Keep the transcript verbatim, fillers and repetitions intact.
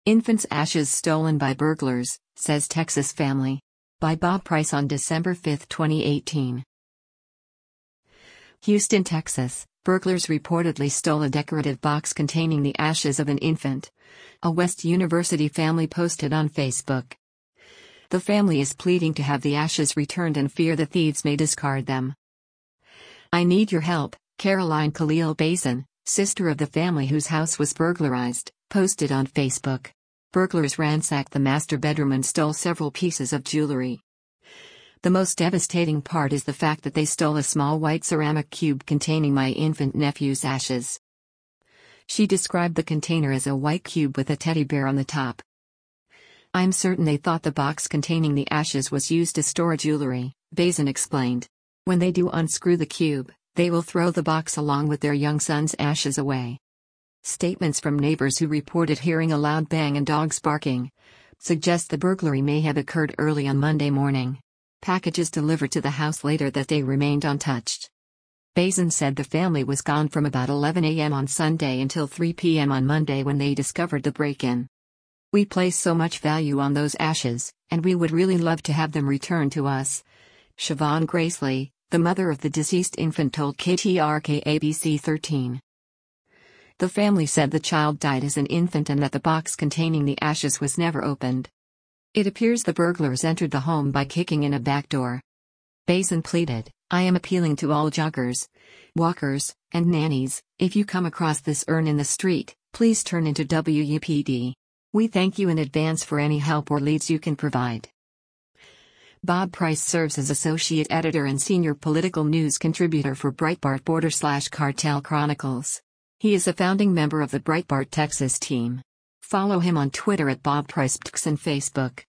Infant's ashes stolen by burglars, says Texas family. By Bob Price on December fifth, twenty eighteen. Houston, Texas. Burglars reportedly stole a decorative box containing the ashes of an infant. A West University family posted on Facebook. The family is pleading to have the ashes returned and fear the thieves may discard them. I need your help, Caroline Khalil Bazin, sister of the family whose house was burglarized, posted on Facebook. Burglars ransacked the master bedroom and stole several pieces of jewelry. The most devastating part is the fact that they stole a small white ceramic cube containing my infant nephew's ashes. She described the container as a white cube with a teddy bear on the top. I'm certain they thought the box containing the ashes was used to store jewelry, Bazin explained. When they do unscrew the cube, they will throw the box along with their young son's ashes away. Statements from neighbors who reported hearing a loud bang and dogs barking suggest the burglary may have occurred early on Monday morning. Packages delivered to the house later that day remained untouched. Bazin said the family was gone from about eleven a m on Sunday until three p m on Monday when they discovered the break-in. We place so much value on those ashes, and we would really love to have them returned to us. Siobhan Gracely, the mother of the deceased infant, told K T R K A B C thirteen. The family said the child died as an infant and that the box containing the ashes was never opened. It appears the burglars entered the home by kicking in a back door. Bazin pleaded, I am appealing to all joggers, walkers, and nannies. If you come across this urn in the street, please turn into W U P D. We thank you in advance for any help or leads you can provide. Bob Price serves as associate editor and senior political news contributor for Breitbart Border slash Cartel Chronicles. He is a founding member of the Breitbart Texas team. Follow him on Twitter at Bob Price and Facebook.